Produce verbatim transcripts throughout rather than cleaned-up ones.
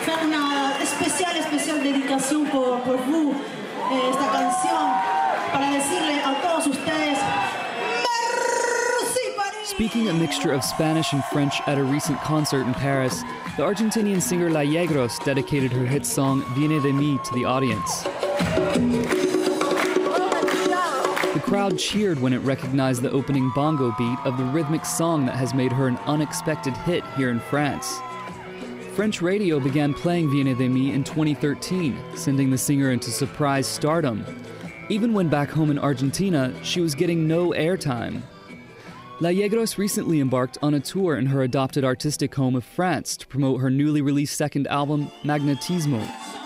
faire una especial, especial dedicación por, por vous, eh, esta canción, para decirle a todos ustedes, merci Paris! Speaking a mixture of Spanish and French at a recent concert in Paris, the Argentinian singer La Yegros dedicated her hit song Viene de mí to the audience. The crowd cheered when it recognized the opening bongo beat of the rhythmic song that has made her an unexpected hit here in France. French radio began playing Viene de mí in twenty thirteen, sending the singer into surprise stardom. Even when back home in Argentina, she was getting no airtime. La Yegros recently embarked on a tour in her adopted artistic home of France to promote her newly released second album, Magnetismo.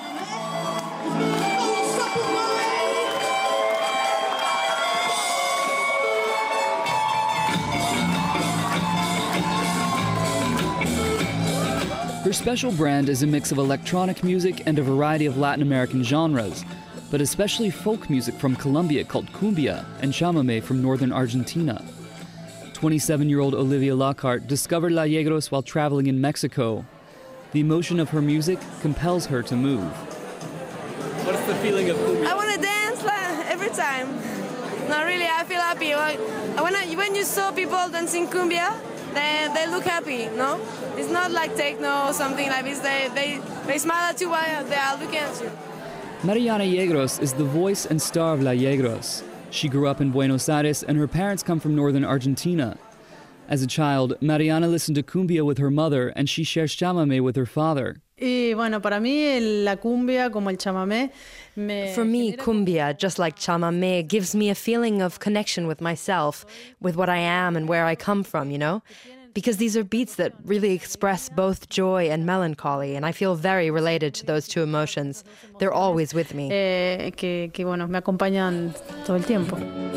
Her special brand is a mix of electronic music and a variety of Latin American genres, but especially folk music from Colombia called cumbia and chamamé from northern Argentina. twenty-seven-year-old Olivia Lockhart discovered La Yegros while traveling in Mexico. The emotion of her music compels her to move. What's the feeling of cumbia? I want to dance like, every time. No, really, I feel happy. I wanna, when you saw people dancing cumbia, they, they look happy, no? It's not like techno or something like this. They, they, they smile at you while they are looking at you. Mariana Yegros is the voice and star of La Yegros. She grew up in Buenos Aires and her parents come from northern Argentina. As a child, Mariana listened to cumbia with her mother and she shares chamamé with her father. Y bueno, para mí la cumbia como el chamamé me For me, cumbia, just like chamamé, gives me a feeling of connection with myself, with what I am and where I come from, you know? Because these are beats that really express both joy and melancholy, and I feel very related to those two emotions. They're always with me. Eh, que, que bueno, me acompañan todo el tiempo.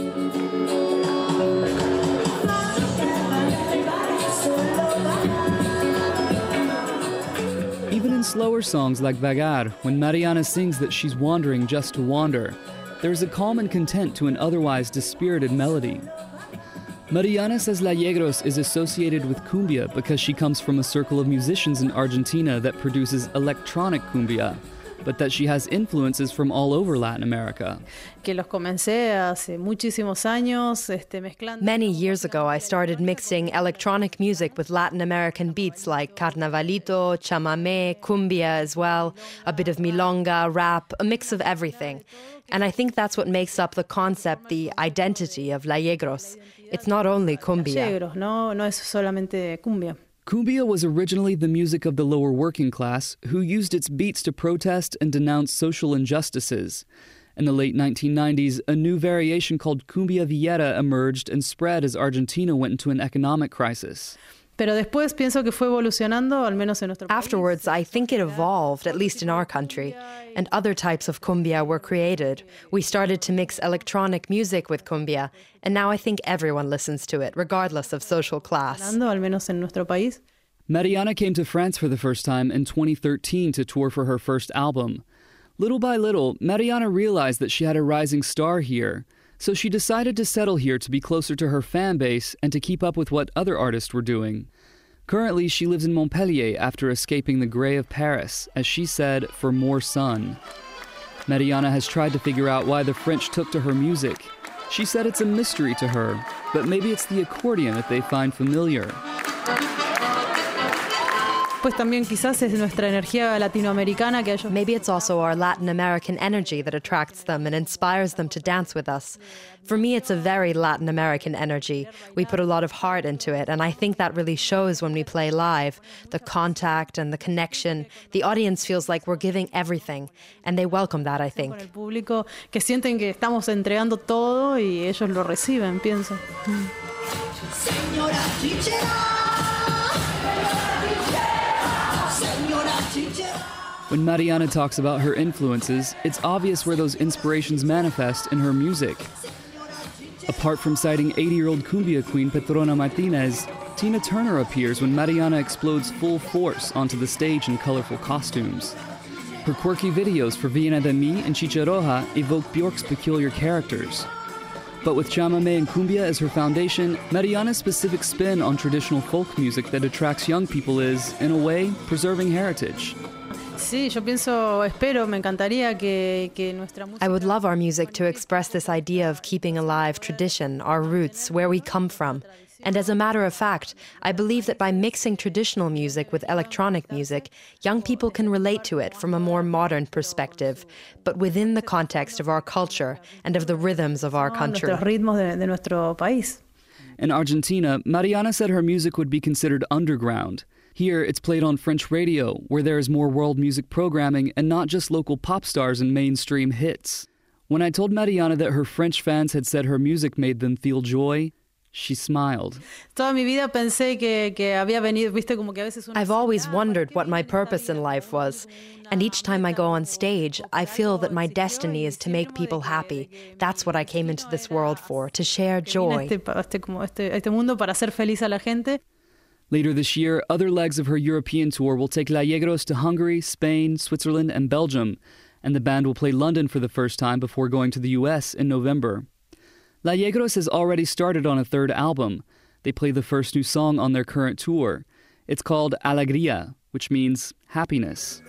Even in slower songs like Vagar, when Mariana sings that she's wandering just to wander, there's a calm and content to an otherwise dispirited melody. Mariana says La Yegros is associated with cumbia because she comes from a circle of musicians in Argentina that produces electronic cumbia, but that she has influences from all over Latin America. Que los comencé hace muchísimos años, este, mezclando. Many years ago, I started mixing electronic music with Latin American beats like carnavalito, chamamé, cumbia as well, a bit of milonga, rap, a mix of everything. And I think that's what makes up the concept, the identity of La Yegros. It's not only cumbia. No, no es solamente cumbia. Cumbia was originally the music of the lower working class, who used its beats to protest and denounce social injustices. In the late nineteen nineties, a new variation called cumbia villera emerged and spread as Argentina went into an economic crisis. Pero después pienso que fue evolucionando, al menos en nuestro país. Afterwards, I think it evolved, at least in our country, and other types of cumbia were created. We started to mix electronic music with cumbia, and now I think everyone listens to it, regardless of social class. Al menos en nuestro país. Mariana came to France for the first time in twenty thirteen to tour for her first album. Little by little, Mariana realized that she had a rising star here, so she decided to settle here to be closer to her fan base and to keep up with what other artists were doing. Currently, she lives in Montpellier after escaping the grey of Paris, as she said, for more sun. Mariana has tried to figure out why the French took to her music. She said it's a mystery to her, but maybe it's the accordion that they find familiar. Pues también quizás es nuestra energía latinoamericana que ellos... Maybe it's also our Latin American energy that attracts them and inspires them to dance with us. For me, it's a very Latin American energy. We put a lot of heart into it, and I think that really shows when we play live. The contact and the connection. The audience feels like we're giving everything, and they welcome that, I think. El público que sienten que estamos entregando todo y ellos lo reciben, pienso. Señora teacher. When Mariana talks about her influences, it's obvious where those inspirations manifest in her music. Apart from citing eighty-year-old cumbia queen Petrona Martinez, Tina Turner appears when Mariana explodes full force onto the stage in colorful costumes. Her quirky videos for Viene de mí and Chicharroja evoke Björk's peculiar characters. But with chamamé and cumbia as her foundation, Mariana's specific spin on traditional folk music that attracts young people is, in a way, preserving heritage. Sí, yo pienso, espero, me encantaría que, que nuestra música... I would love our music to express this idea of keeping alive tradition, our roots, where we come from. And as a matter of fact, I believe that by mixing traditional music with electronic music, young people can relate to it from a more modern perspective, but within the context of our culture and of the rhythms of our country. Nuestros ritmos de, de nuestro país. In Argentina, Mariana said her music would be considered underground. Here, it's played on French radio, where there is more world music programming and not just local pop stars and mainstream hits. When I told Mariana that her French fans had said her music made them feel joy, she smiled. Toda mi vida pensé que, que había venido, viste, como que a veces uno... I've always wondered what my purpose in life was. And each time I go on stage, I feel that my destiny is to make people happy. That's what I came into this world for, to share joy. Este, este, como este, este mundo para hacer feliz a la gente. Later this year, other legs of her European tour will take La Yegros to Hungary, Spain, Switzerland, and Belgium, and the band will play London for the first time before going to the U S in November. La Yegros has already started on a third album. They play the first new song on their current tour. It's called Alegría, which means happiness.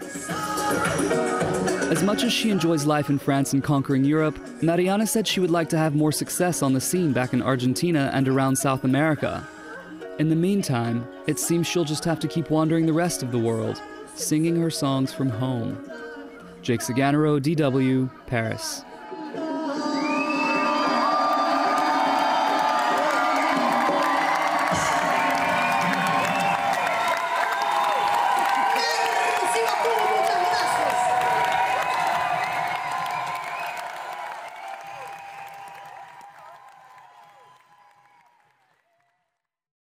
As much as she enjoys life in France and conquering Europe, Mariana said she would like to have more success on the scene back in Argentina and around South America. In the meantime, it seems she'll just have to keep wandering the rest of the world, singing her songs from home. Jake Saganaro, D W, Paris.